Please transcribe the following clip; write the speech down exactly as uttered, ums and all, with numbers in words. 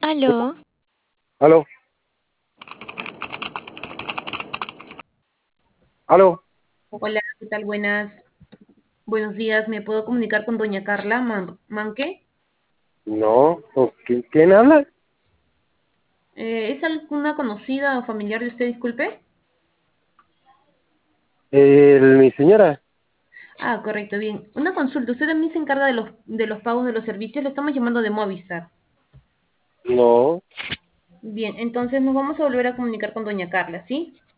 Aló, Aló, aló. hola, ¿qué tal? Buenas, buenos días. ¿Me puedo comunicar con doña Carla Man- Manque? No, ¿con ¿quién, quién habla? Eh, ¿es alguna conocida o familiar de usted, disculpe? El, mi señora. Ah, correcto, bien. Una consulta. Usted también se encarga de los, de los pagos de los servicios. Le estamos llamando de Movistar. No, Bien, entonces nos vamos a volver a comunicar con doña Carla, ¿sí?